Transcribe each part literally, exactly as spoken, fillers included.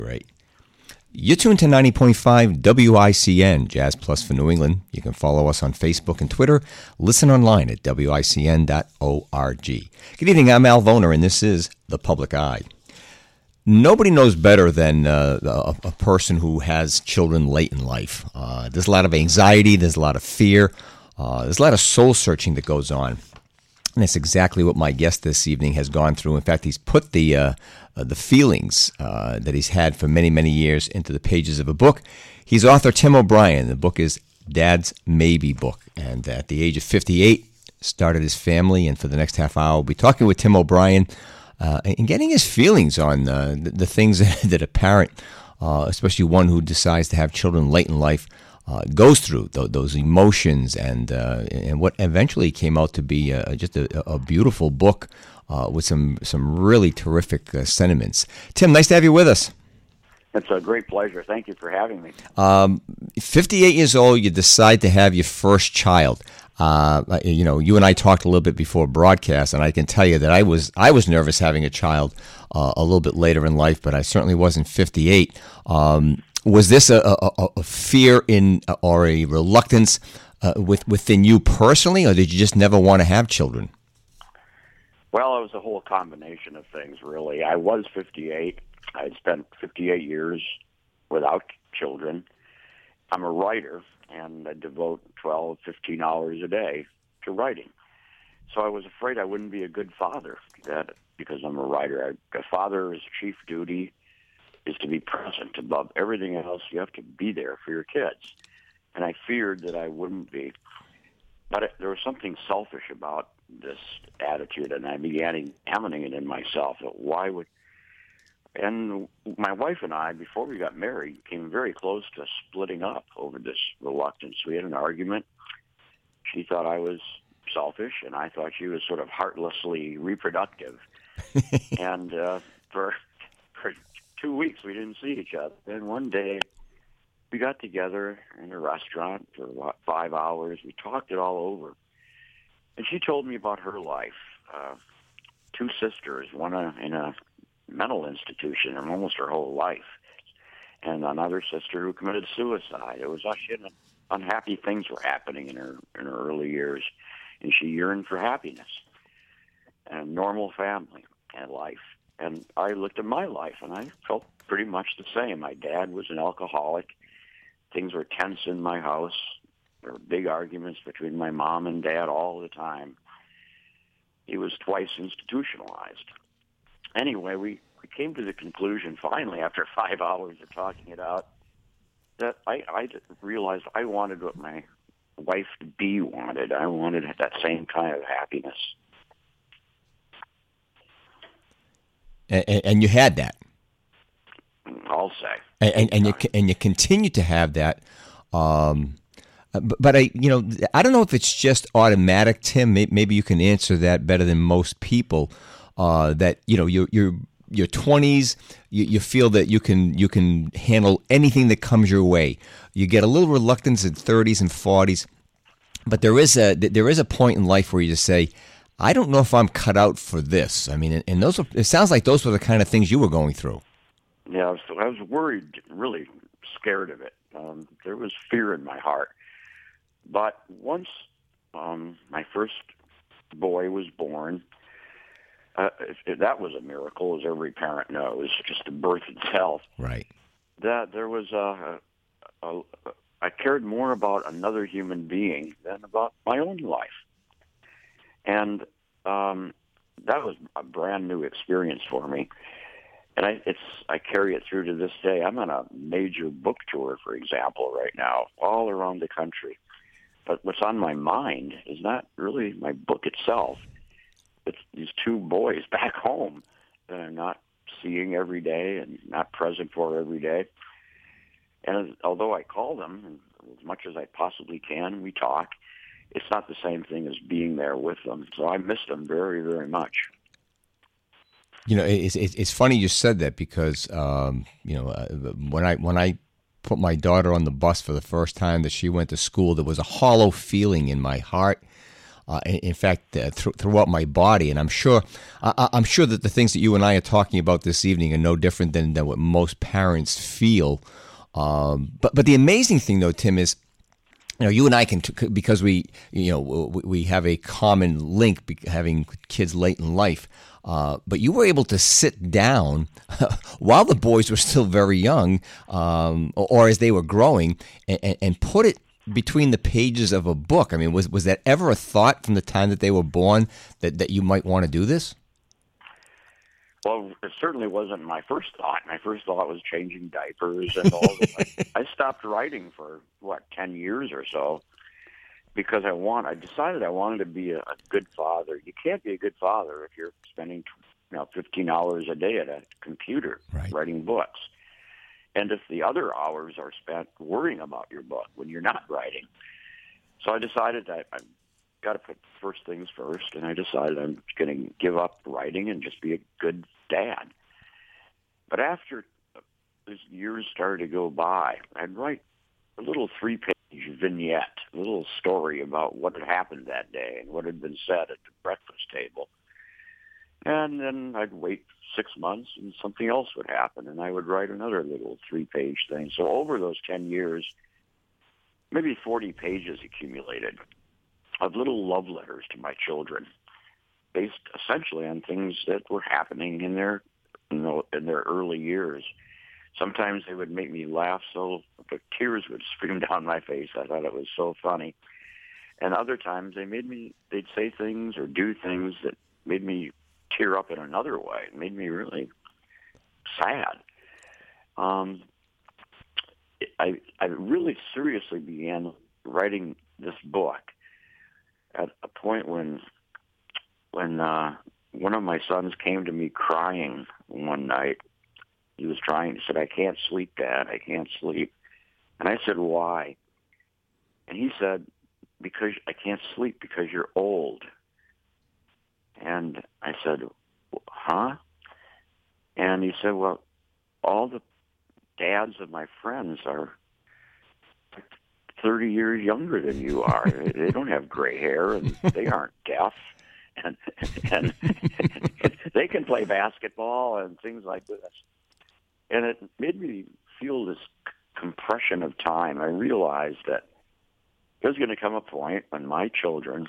Great. You're tuned to ninety point five W I C N, Jazz Plus for New England. You can follow us on Facebook and Twitter. Listen online at W I C N dot org. Good evening, I'm Al Voner, and this is The Public Eye. Nobody knows better than uh, a, a person who has children late in life. Uh, there's a lot of anxiety, there's a lot of fear, uh, there's a lot of soul-searching that goes on. And that's exactly what my guest this evening has gone through. In fact, he's put the uh, uh, the feelings uh, that he's had for many, many years into the pages of a book. He's author Tim O'Brien. The book is Dad's Maybe Book. And at the age of fifty-eight, started his family. And for the next half hour, we'll be talking with Tim O'Brien uh, and getting his feelings on uh, the, the things that a parent, uh, especially one who decides to have children late in life, Uh, goes through th- those emotions, and uh, and what eventually came out to be uh, just a, a beautiful book uh, with some some really terrific uh, sentiments. Tim, nice to have you with us. It's a great pleasure. Thank you for having me. Um, fifty-eight years old, you decide to have your first child. Uh, you know, you and I talked a little bit before broadcast, and I can tell you that I was I was nervous having a child uh, a little bit later in life, but I certainly wasn't fifty-eight. Um, Was this a, a, a fear in or a reluctance uh, with, within you personally, or did you just never want to have children? Well, it was a whole combination of things, really. I was fifty-eight. I had spent fifty-eight years without children. I'm a writer, and I devote twelve, fifteen hours a day to writing. So I was afraid I wouldn't be a good father that because I'm a writer. I, a father's chief duty is to be present above everything else. You have to be there for your kids. And I feared that I wouldn't be. But it, there was something selfish about this attitude, and I began examining it in myself. Why would... And my wife and I, before we got married, came very close to splitting up over this reluctance. We had an argument. She thought I was selfish, and I thought she was sort of heartlessly reproductive. and uh, for... for two weeks we didn't see each other. Then one day we got together in a restaurant for what, five hours. We talked it all over. And she told me about her life. Uh, two sisters, one uh, in a mental institution and almost her whole life, and another sister who committed suicide. It was actually unhappy things were happening in her in her early years, and she yearned for happiness and normal family and life. And I looked at my life, and I felt pretty much the same. My dad was an alcoholic. Things were tense in my house. There were big arguments between my mom and dad all the time. He was twice institutionalized. Anyway, we, we came to the conclusion, finally, after five hours of talking it out, that I, I realized I wanted what my wife-to-be wanted. I wanted that same kind of happiness. And, and you had that. I'll say. And, and, and you and you continue to have that. Um, but, but I, you know, I don't know if it's just automatic, Tim. Maybe you can answer that better than most people. Uh, that you know, your your your twenties, you, you feel that you can you can handle anything that comes your way. You get a little reluctance in thirties and forties, but there is a there is a point in life where you just say, I don't know if I'm cut out for this. I mean, and those are, it sounds like those were the kind of things you were going through. Yeah, I was, I was worried, really scared of it. Um, there was fear in my heart. But once um, my first boy was born, uh, if, if that was a miracle, as every parent knows, just the birth itself. Right. That there was a, a, a, I cared more about another human being than about my own life. And um, that was a brand new experience for me. And I, it's I carry it through to this day. I'm on a major book tour, for example, right now, all around the country. But what's on my mind is not really my book itself. It's these two boys back home that I'm not seeing every day and not present for every day. And although I call them as much as I possibly can, we talk, it's not the same thing as being there with them. So I miss them very, very much. You know, it's it's funny you said that because um, you know when I when I put my daughter on the bus for the first time that she went to school, there was a hollow feeling in my heart. Uh, in, in fact, uh, th- throughout my body, and I'm sure, I- I'm sure that the things that you and I are talking about this evening are no different than, than what most parents feel. Um, but but the amazing thing, though, Tim, is, you know, you and I can, because we, you know, we have a common link, having kids late in life. Uh, but you were able to sit down while the boys were still very young, um, or, or as they were growing, and, and put it between the pages of a book. I mean, was was that ever a thought from the time that they were born that, that you might want to do this? Well, it certainly wasn't my first thought. My first thought was changing diapers and all that. I stopped writing for, what, ten years or so, because I want. I decided I wanted to be a, a good father. You can't be a good father if you're spending, you know, fifteen hours a day at a computer right. writing books. And if the other hours are spent worrying about your book when you're not writing. So I decided that I've got to put first things first, and I decided I'm going to give up writing and just be a good dad. But after as years started to go by, I'd write a little three-page vignette, a little story about what had happened that day and what had been said at the breakfast table. And then I'd wait six months and something else would happen, and I would write another little three-page thing. So over those ten years, maybe forty pages accumulated of little love letters to my children, based essentially on things that were happening in their, you know, in their early years. Sometimes they would make me laugh so the tears would stream down my face. I thought it was so funny. And other times they made me, they'd say things or do things that made me tear up in another way. It made me really sad. Um, I I really seriously began writing this book at a point when when uh, one of my sons came to me crying one night. He was trying, he said, "I can't sleep, Dad, I can't sleep." And I said, "Why?" And he said, "Because I can't sleep because you're old." And I said, "Huh?" And he said, "Well, all the dads of my friends are thirty years younger than you are. They don't have gray hair, and they aren't deaf, and, and they can play basketball and things like this." And it made me feel this compression of time. I realized that there's going to come a point when my children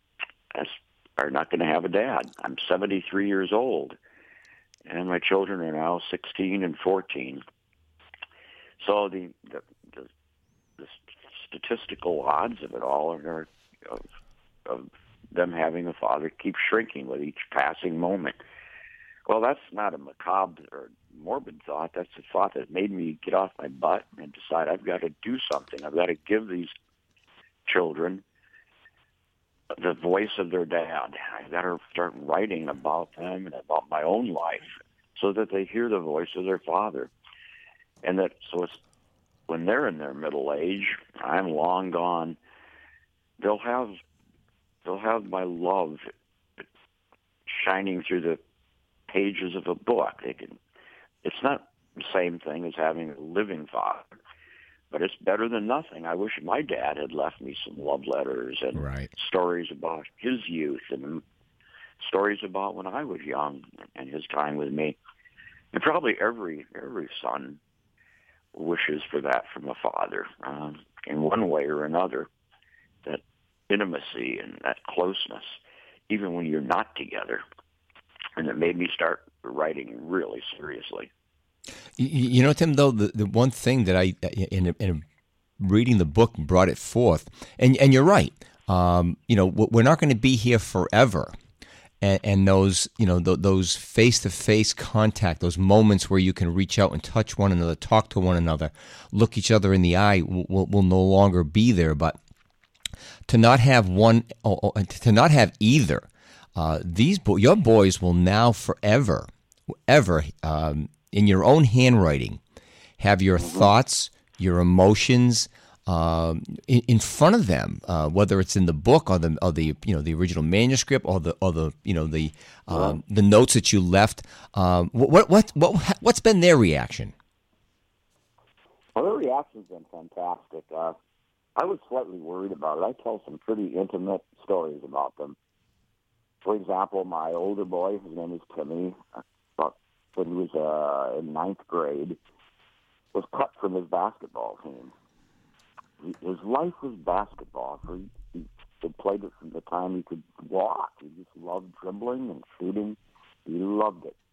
are not going to have a dad. I'm seventy-three years old, and my children are now sixteen and fourteen. So the the, the, the statistical odds of it all are of, of them having a father keep shrinking with each passing moment. Well, that's not a macabre or morbid thought. That's a thought that made me get off my butt and decide I've got to do something. I've got to give these children the voice of their dad. I've got to start writing about them and about my own life so that they hear the voice of their father. And that so it's, when they're in their middle age, I'm long gone, they'll have they'll have my love shining through the pages of a book. They can. It's not the same thing as having a living father, but it's better than nothing. I wish my dad had left me some love letters and right. stories about his youth and stories about when I was young and his time with me. And probably every every son wishes for that from a father, um, in one way or another, that intimacy and that closeness, even when you're not together. And it made me start writing really seriously. You, you know, Tim, though, the, the one thing that I, in, a, in a reading the book, brought it forth, and, and you're right, um, you know, we're not going to be here forever. And, and those, you know, th- those face-to-face contact, those moments where you can reach out and touch one another, talk to one another, look each other in the eye will, will, will no longer be there. But to not have one, or, or, to not have either, uh, these bo- your boys will now forever, ever, um, in your own handwriting, have your mm-hmm. thoughts, your emotions, Um, in, in front of them, uh, whether it's in the book or the or the you know the original manuscript or the or the you know the um, yeah. the notes that you left. Um, what what what what's been their reaction? Well, their reaction's been fantastic. Uh, I was slightly worried about it. I tell some pretty intimate stories about them. For example, my older boy, his name is Timmy, about when he was uh, in ninth grade, was cut from his basketball team. He, his life was basketball. For he, he had played it from the time he could walk. He just loved dribbling and shooting. He loved it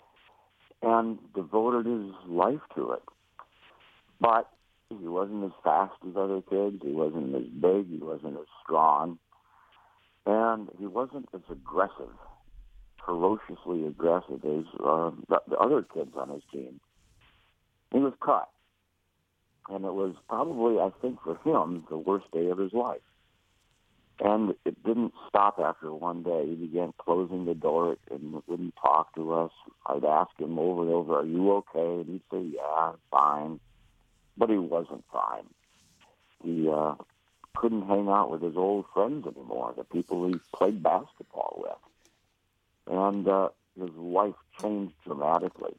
and devoted his life to it. But he wasn't as fast as other kids. He wasn't as big. He wasn't as strong. And he wasn't as aggressive, ferociously aggressive as uh, the, the other kids on his team. He was cut. And it was probably, I think, for him, the worst day of his life. And it didn't stop after one day. He began closing the door and wouldn't talk to us. I'd ask him over and over, are you okay? And he'd say, yeah, fine. But he wasn't fine. He uh, couldn't hang out with his old friends anymore, the people he played basketball with. And uh, his life changed dramatically.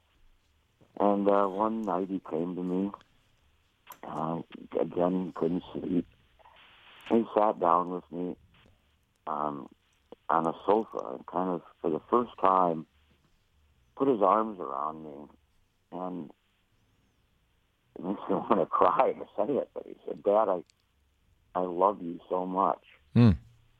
And uh, one night he came to me. Uh, again, couldn't sleep. He sat down with me um, on a sofa and kind of, for the first time, put his arms around me. And it makes me want to cry to say it, but he said, Dad, I, I love you so much. Mm.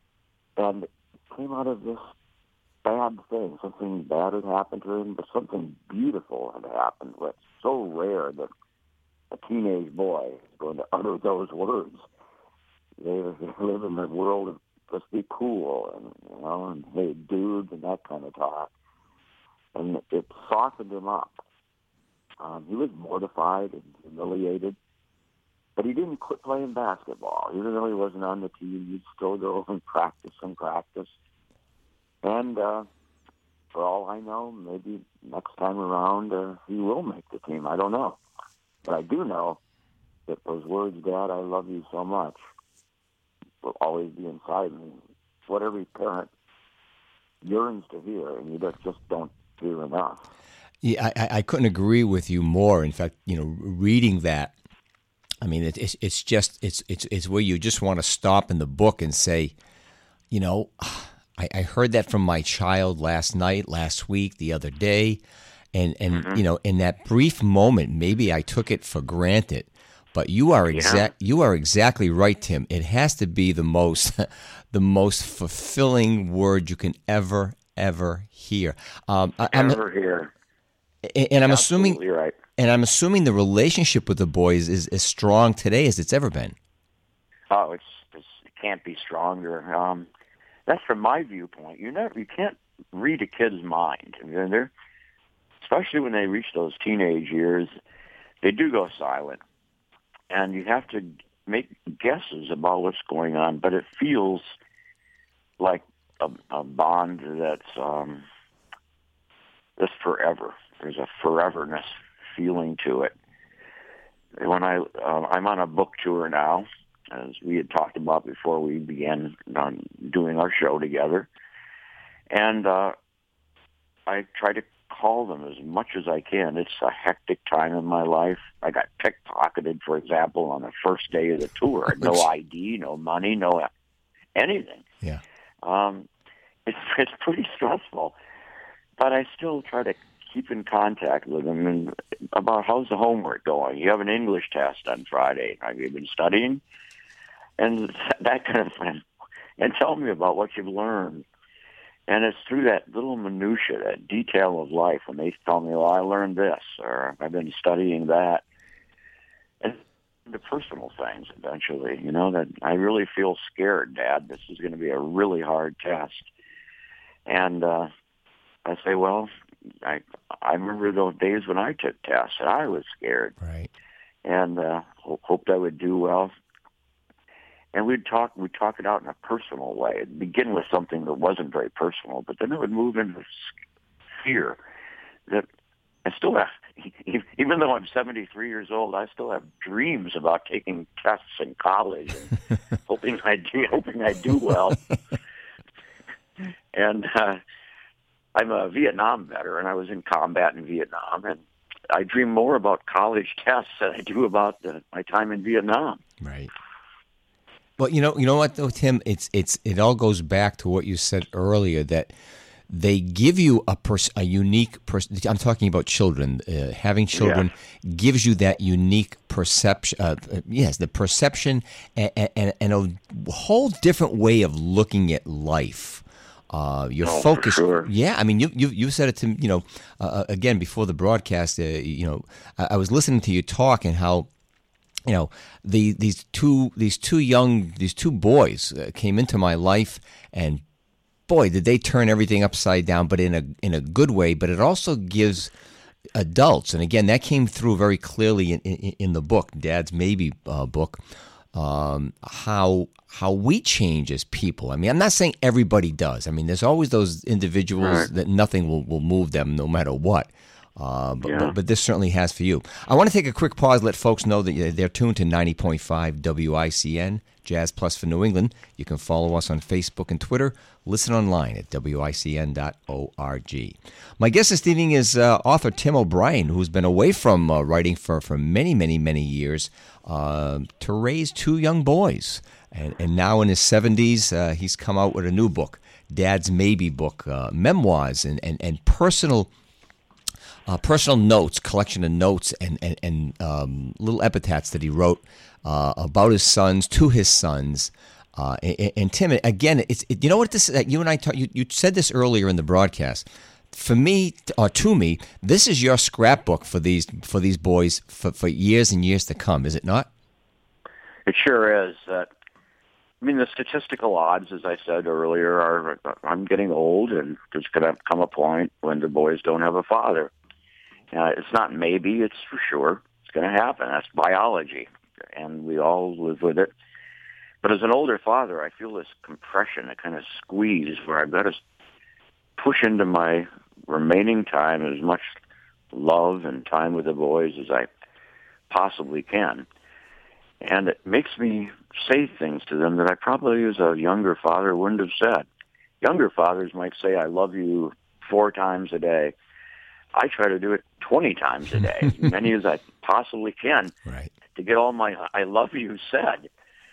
And it came out of this bad thing. Something bad had happened to him, but something beautiful had happened. It's so rare that a teenage boy is going to utter those words. They live in the world of just be cool and, you know, and hey, dudes and that kind of talk. And it softened him up. Um, he was mortified and humiliated, but he didn't quit playing basketball. Even though he wasn't on the team, he'd still go and practice and practice. And uh, for all I know, maybe next time around uh, he will make the team. I don't know. But I do know that those words, Dad, I love you so much, will always be inside me. It's what every parent yearns to hear, and you just don't hear enough. Yeah, I, I couldn't agree with you more. In fact, you know, reading that, I mean, it, it's it's just it's it's it's where you just want to stop in the book and say, you know, I, I heard that from my child last night, last week, the other day, and and Mm-hmm. you know, in that brief moment, maybe I took it for granted. But you are exact. Yeah. You are exactly right, Tim. It has to be the most, the most fulfilling word you can ever, ever hear. Um, I, I'm, Ever hear. and I'm Absolutely assuming, right. and I'm assuming the relationship with the boys is as strong today as it's ever been. Oh, it's, it's it can't be stronger. Um, that's from my viewpoint. You never, you can't read a kid's mind. I mean, they're, especially when they reach those teenage years, they do go silent. And you have to make guesses about what's going on, but it feels like a, a bond that's um, that's forever. There's a foreverness feeling to it. When I uh, I'm on a book tour now, as we had talked about before we began um, doing our show together, and uh, I try to call them as much as I can. It's a hectic time in my life. I got pickpocketed, for example, on the first day of the tour. No I D, no money, no anything. Yeah. Um, it's it's pretty stressful, but I still try to keep in contact with them and about how's the homework going. You have an English test on Friday. Have you been studying? And that kind of thing. And tell me about what you've learned. And it's through that little minutia, that detail of life, when they tell me, well, I learned this, or I've been studying that. And the personal things, eventually, you know, that I really feel scared, Dad. This is going to be a really hard test. And uh, I say, well, I I remember those days when I took tests, and I was scared. Right. And uh, hoped I would do well. And we'd talk, we'd talk it out in a personal way. It'd begin with something that wasn't very personal, but then it would move into fear that I still have, even though I'm seventy-three years old, I still have dreams about taking tests in college and hoping I do, hoping I do well. And uh, I'm a Vietnam veteran. I was in combat in Vietnam, and I dream more about college tests than I do about the, my time in Vietnam. Right. Well, you know, you know what though, Tim, it's it's it all goes back to what you said earlier that they give you a pers- a unique. Pers- I'm talking about children. Uh, having children Yes. gives you that unique perception. Uh, uh, yes, the perception and, and, and a whole different way of looking at life. Uh, your Oh, for focus, sure. yeah. I mean, you you you said it to you know uh, again before the broadcast. Uh, you know, I, I was listening to you talk and how you know the these two these two young these two boys uh, came into my life, and boy did they turn everything upside down, but in a in a good way. But it also gives adults, and again that came through very clearly in, in, in the book, Dad's Maybe uh, book, um, how how we change as people. I mean, I'm not saying everybody does. I mean, there's always those individuals Right. that nothing will, will move them no matter what. Uh, but, Yeah. but but this certainly has for you. I want to take a quick pause, let folks know that they're tuned to ninety point five W I C N, Jazz Plus for New England. You can follow us on Facebook and Twitter. Listen online at W I C N dot org. My guest this evening is uh, author Tim O'Brien, who's been away from uh, writing for, for many, many, many years uh, to raise two young boys. And, and now in his seventies, uh, he's come out with a new book, Dad's Maybe book, uh, memoirs and, and, and personal Uh, personal notes, collection of notes and and, and um, little epitaphs that he wrote uh, about his sons, to his sons. Uh, and, and Tim, again, it's it, you know what this? You and I talk, you you said this earlier in the broadcast. For me, or to me, this is your scrapbook for these for these boys for, for years and years to come. Is it not? It sure is. Uh, I mean, the statistical odds, as I said earlier, are I'm getting old, and there's going to come a point when the boys don't have a father. Uh, it's not maybe, it's for sure. It's going to happen. That's biology, and we all live with it. But as an older father, I feel this compression, a kind of squeeze where I've got to push into my remaining time as much love and time with the boys as I possibly can. And it makes me say things to them that I probably, as a younger father, wouldn't have said. Younger fathers might say, I love you four times a day. I try to do it twenty times a day, as many as I possibly can, Right. to get all my I love you said.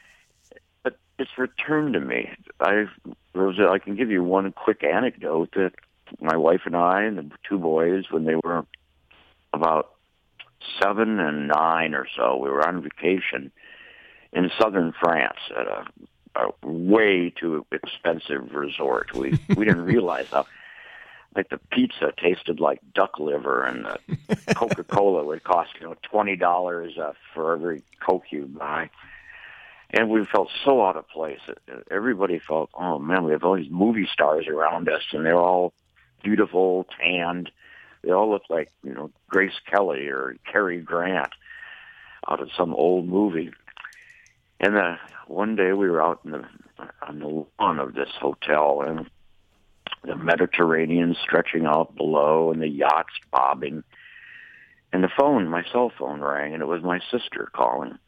But it's returned to me. I Rosa, I can give you one quick anecdote that my wife and I and the two boys, when they were about seven and nine or so, we were on vacation in southern France at a, a way too expensive resort. We we didn't realize how, like, the pizza tasted like duck liver, and the Coca-Cola would cost, you know, twenty dollars uh, for every Coke you buy. And we felt so out of place. Everybody felt, oh, man, we have all these movie stars around us, and they're all beautiful, tanned. They all look like, you know, Grace Kelly or Cary Grant out of some old movie. And uh, one day we were out in the, on the lawn of this hotel, and the Mediterranean stretching out below, and the yachts bobbing. And the phone, my cell phone, rang, and it was my sister calling.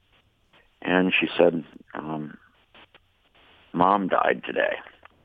And she said, um, Mom died today.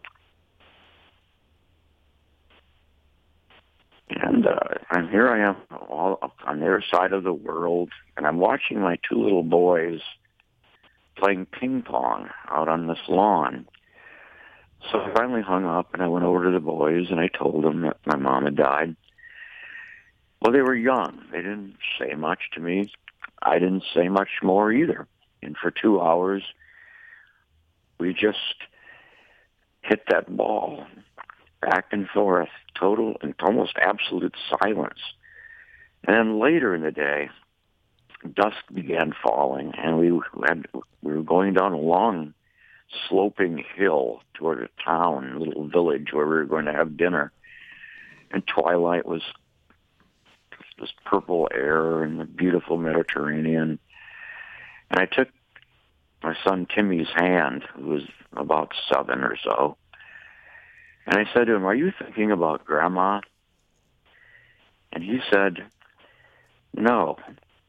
And uh, and here I am, all up on their side of the world, and I'm watching my two little boys playing ping pong out on this lawn. So I finally hung up, and I went over to the boys, and I told them that my mom had died. Well, they were young. They didn't say much to me. I didn't say much more either. And for two hours, we just hit that ball back and forth, total and almost absolute silence. And then later in the day, dusk began falling, and we had, we were going down a long sloping hill toward a town, a little village where we were going to have dinner. And twilight was this purple air and the beautiful Mediterranean. And I took my son Timmy's hand, who was about seven or so, and I said to him, are you thinking about Grandma? And he said, no.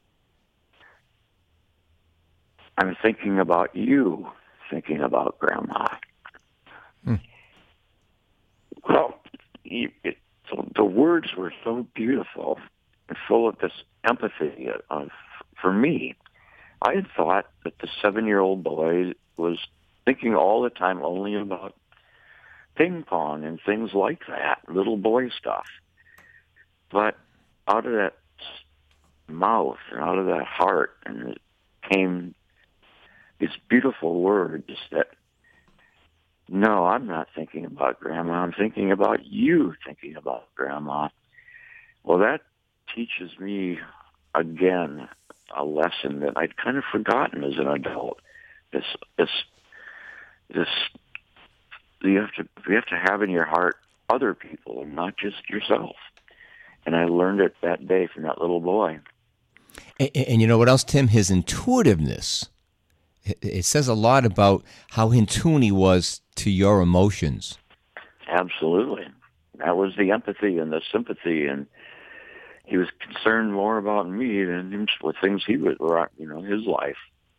I'm thinking about you, thinking about Grandma. Hmm. Well, it, it, so the words were so beautiful and full of this empathy of, for me. I had thought that the seven-year-old boy was thinking all the time only about ping pong and things like that, little boy stuff. But out of that mouth and out of that heart, and it came these beautiful words that, no, I'm not thinking about Grandma. I'm thinking about you thinking about Grandma. Well, that teaches me, again, a lesson that I'd kind of forgotten as an adult. This, this, this, you have to, you have to have in your heart other people and not just yourself. And I learned it that day from that little boy. And, and you know what else, Tim? His intuitiveness. It, it says a lot about how in tune he was to your emotions. Absolutely. That was the empathy and the sympathy, and he was concerned more about me than with things he was, you know, his life.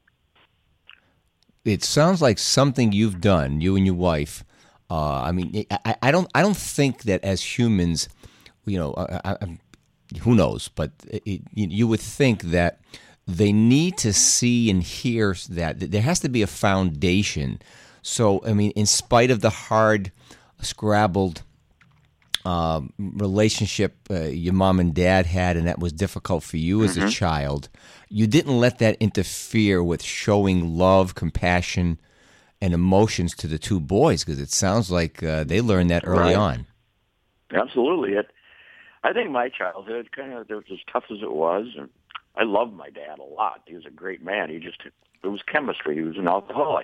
It sounds like something you've done, you and your wife. Uh, I mean, I, I don't, I don't think that as humans, you know, I, I, who knows? But it, you would think that they need to see and hear that there has to be a foundation. So, I mean, in spite of the hard, scrabbled uh, relationship uh, your mom and dad had, and that was difficult for you as mm-hmm. a child, you didn't let that interfere with showing love, compassion, and emotions to the two boys, because it sounds like uh, they learned that early right. on. Absolutely. It, I think my childhood, kind of, it was as tough as it was, and I loved my dad a lot. He was a great man. He just, it was chemistry. He was an alcoholic.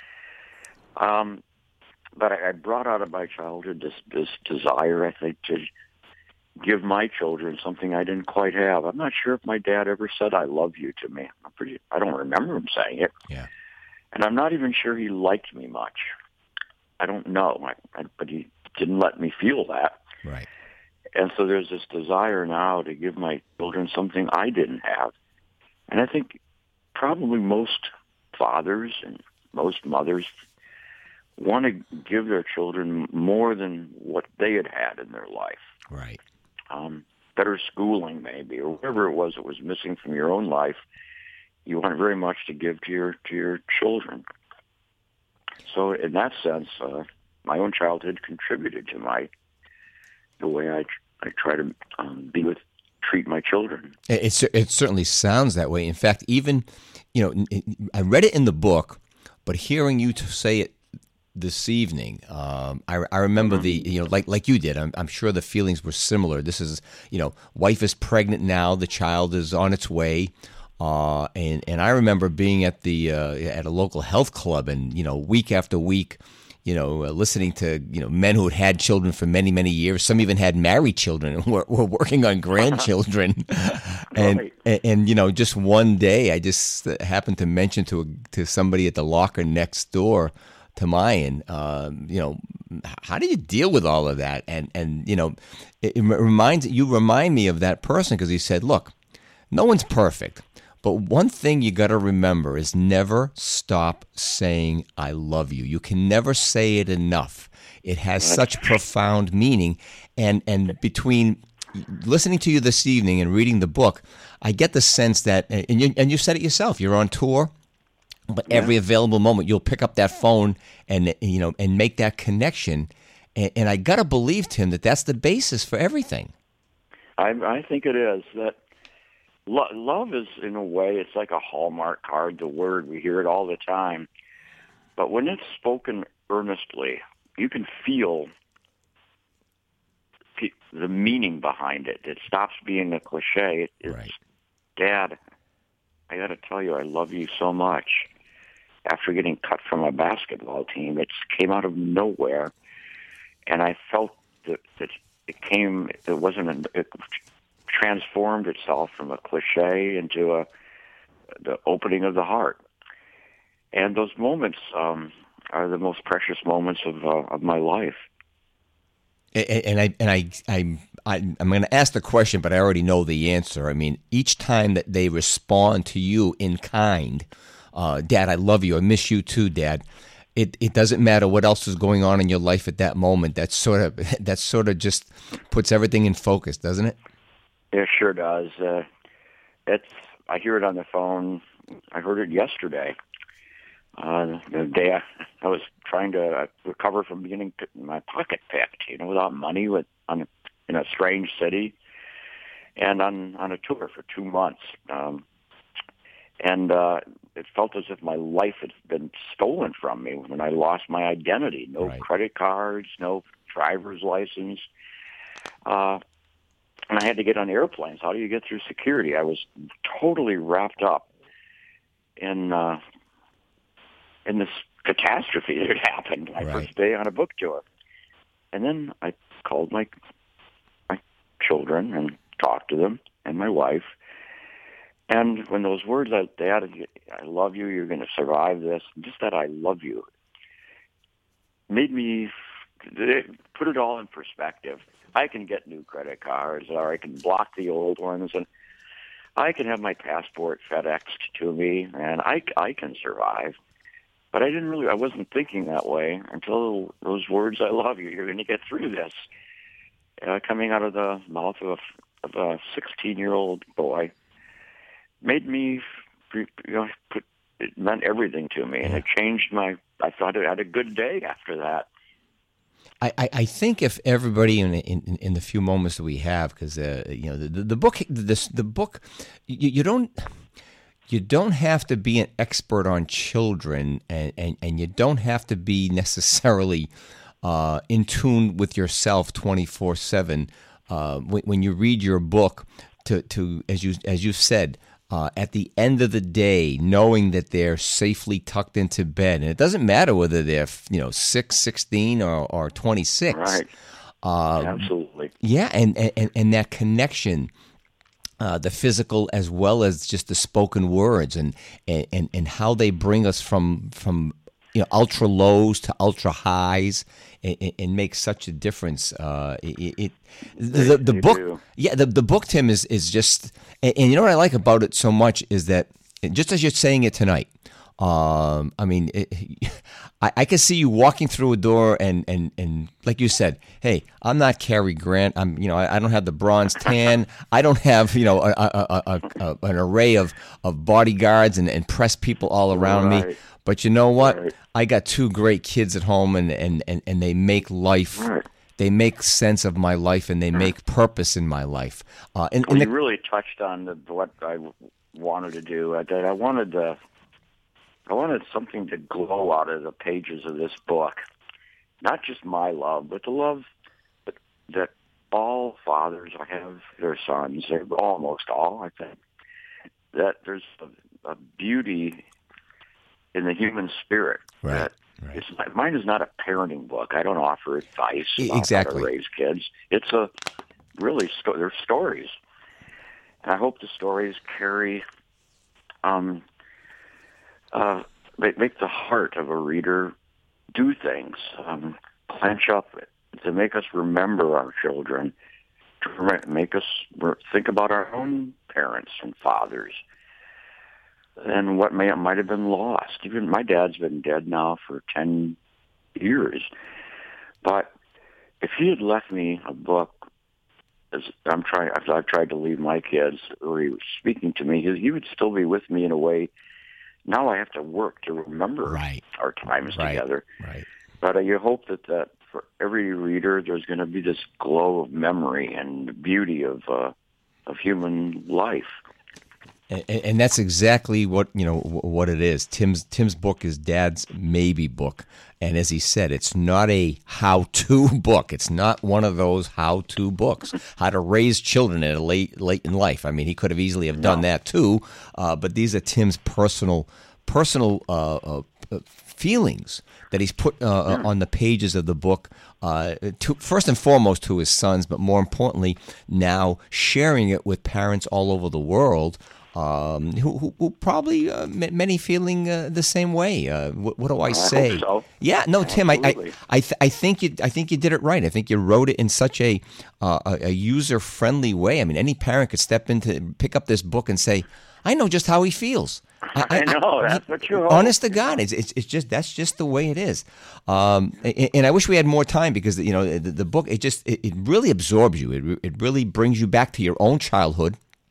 Um, but I, I brought out of my childhood this, this desire, I think, to give my children something I didn't quite have. I'm not sure if my dad ever said "I love you" to me. I'm pretty, I don't remember him saying it. Yeah. And I'm not even sure he liked me much. I don't know, I, I, but he didn't let me feel that. Right. And so there's this desire now to give my children something I didn't have. And I think probably most fathers and most mothers want to give their children more than what they had had in their life. Right. Um, better schooling, maybe, or whatever it was that was missing from your own life. You want very much to give to your to your children. So, in that sense, uh, my own childhood contributed to my the way I I try to um, be with treat my children. It, it it certainly sounds that way. In fact, even you know, I read it in the book, but hearing you to say it this evening, um, I, I remember mm-hmm. the you know like like you did. I'm, I'm sure the feelings were similar. This is you know, wife is pregnant now. The child is on its way. Uh, and, and I remember being at the uh, at a local health club, and you know, week after week, you know, uh, listening to you know men who had had children for many many years. Some even had married children and were, were working on grandchildren. and, right. and and you know, just one day, I just happened to mention to a, to somebody at the locker next door to mine, uh, you know, how do you deal with all of that? And and you know, it, it reminds you remind me of that person, because he said, look, no one's perfect. But one thing you got to remember is never stop saying "I love you." You can never say it enough. It has such profound meaning. And and between listening to you this evening and reading the book, I get the sense that, and you, and you said it yourself, you're on tour, but yeah. every available moment you'll pick up that phone and you know and make that connection. And, and I got to believe, Tim, that that's the basis for everything. I, I think it is that. Lo- love is, in a way, it's like a Hallmark card, the word. We hear it all the time. But when it's spoken earnestly, you can feel pe- the meaning behind it. It stops being a cliche. It, it's, right. Dad, I got to tell you, I love you so much. After getting cut from a basketball team, it came out of nowhere. And I felt that, that it came, it wasn't an... It, transformed itself from a cliche into a the opening of the heart, and those moments um, are the most precious moments of uh, of my life. And, and I and I I, I I'm going to ask the question, but I already know the answer. I mean, each time that they respond to you in kind, uh, Dad, I love you. I miss you too, Dad. It it doesn't matter what else is going on in your life at that moment. That sort of that sort of just puts everything in focus, doesn't it? It sure does. Uh, it's I hear it on the phone. I heard it yesterday. Uh, the day I, I was trying to recover from getting my pocket picked, you know, without money, with on in a strange city, and on on a tour for two months. Um, and uh, it felt as if my life had been stolen from me when I lost my identity. No Right. credit cards, no driver's license, uh, and I had to get on airplanes. How do you get through security? I was totally wrapped up in. Uh, in this catastrophe that had happened my Right. first day on a book tour. And then I called my my children and talked to them and my wife. And when those words that they added, I love you, you're going to survive this, just that I love you, made me put it all in perspective. I can get new credit cards, or I can block the old ones, and I can have my passport FedExed to me, and I, I can survive. But I didn't really, I wasn't thinking that way until those words, I love you, you're going to get through this, uh, coming out of the mouth of a, of a sixteen-year-old boy, made me, you know, put, it meant everything to me. And it changed my, I thought I had a good day after that. I, I, I think if everybody in, in in the few moments that we have, because uh, you know the, the, the book, this the book, you, you don't. You don't have to be an expert on children, and, and, and you don't have to be necessarily uh, in tune with yourself twenty-four seven. Uh, when, when you read your book, to, to as you as you said, uh, at the end of the day, knowing that they're safely tucked into bed, and it doesn't matter whether they're you know six, sixteen, or or twenty-six. Right. Uh, Absolutely. Yeah, and, and, and that connection. Uh, the physical as well as just the spoken words, and, and, and how they bring us from from you know ultra lows to ultra highs, and, and make such a difference. Uh, it, it the, the, the book, do. yeah, the, the book, Tim, is is just, and, and you know what I like about it so much is that just as you're saying it tonight. Um, I mean, it, I, I can see you walking through a door, and, and, and like you said, hey, I'm not Cary Grant. I'm, you know, I, I don't have the bronze tan. I don't have, you know, a, a, a, a, an array of, of bodyguards and, and press people all around Right. me. But you know what? Right. I got two great kids at home, and, and, and, and they make life. Right. They make sense of my life, and they make purpose in my life. Uh, and, Well, and you the, really touched on the, what I wanted to do. I, that I wanted to. I wanted something to glow out of the pages of this book. Not just my love, but the love that, that all fathers have their sons, almost all, I think. That there's a, a beauty in the human spirit. Right, That right. It's not, mine is not a parenting book. I don't offer advice about Exactly. how to raise kids. It's a really, sto- they're stories. And I hope the stories carry... Um, Uh, make, make the heart of a reader do things, um, clench up to make us remember our children, to re- make us re- think about our own parents and fathers, and what may might have been lost. Even my dad's been dead now for ten years, but if he had left me a book, as I'm trying, I've, I've tried to leave my kids, or he was speaking to me, he, he would still be with me in a way. Now I have to work to remember Right. our times Right. together. right. But uh, you hope that, that for every reader, there's going to be this glow of memory and beauty of uh, of human life. And, and that's exactly what you know what it is. Tim's Tim's book is Dad's maybe book, and as he said, it's not a how-to book. It's not one of those how-to books. How to raise children at a late late in life. I mean, he could have easily have done No. that too, uh, but these are Tim's personal personal uh, uh, feelings that he's put uh, Yeah. on the pages of the book. Uh, to, first and foremost to his sons, but more importantly, now sharing it with parents all over the world. Um, who, who, who probably uh, m- many feeling uh, the same way. Uh, what, what do I I say? hope so. Yeah, no, Tim, I, I, Absolutely. I, th- I think you, I think you did it right. I think you wrote it in such a, uh, a, a user friendly way. I mean, any parent could step into, pick up this book and say, "I know just how he feels." I know, that's what you hope. Honest to God, it's, it's it's just that's just the way it is. Um, and, and I wish we had more time because you know the, the book it just it, it really absorbs you. It it really brings you back to your own childhood.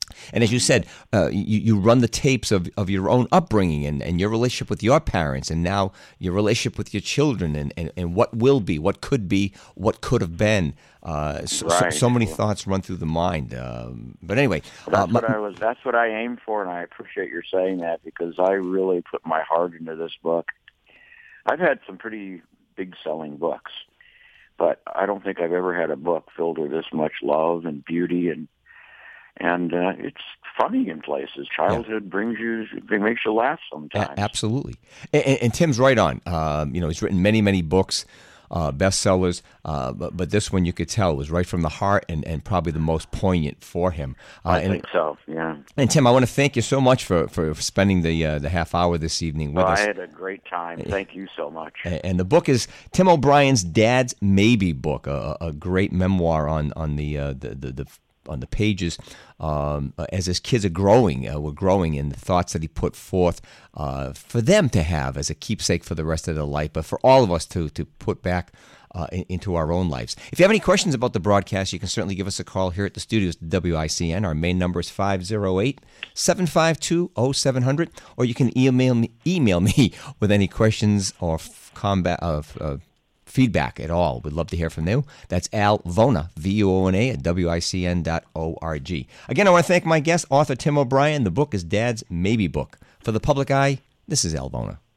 And as you said, uh, you, you run the tapes of, of your own upbringing and, and your relationship with your parents, and now your relationship with your children, and, and, and what will be, what could be, what could have been. Uh, so, Right. so, so many thoughts run through the mind. Um, but anyway, That's uh, my- what I was. That's what I aim for, and I appreciate your saying that because I really put my heart into this book. I've had some pretty big selling books, but I don't think I've ever had a book filled with this much love and beauty, and and uh, it's funny in places. Childhood brings you, it makes you laugh sometimes. A- absolutely. And, and, and Tim's right on. Um, you know, he's written many, many books, uh, bestsellers, uh, but, but this one you could tell was right from the heart and, and probably the most poignant for him. Uh, I and, think so. Yeah. and Tim, I want to thank you so much for, for spending the uh, the half hour this evening with Well, us. I had a great time. Thank you so much. And and the book is Tim O'Brien's Dad's Maybe book, a, a great memoir on on the uh, the, the the on the pages um, as his kids are growing, uh, were growing, and the thoughts that he put forth uh, for them to have as a keepsake for the rest of their life, but for all of us to to put back uh, in, into our own lives. If you have any questions about the broadcast, you can certainly give us a call here at the studios, W I C N. Our main number is five oh eight, seven five two, oh seven hundred, or you can email me, email me with any questions or f- combat of uh, feedback at all. We'd love to hear from you. That's Al Vona, V U O N A, at W I C N dot org. Again, I want to thank my guest, author Tim O'Brien. The book is Dad's Maybe Book. For the Public Eye, this is Al Vona.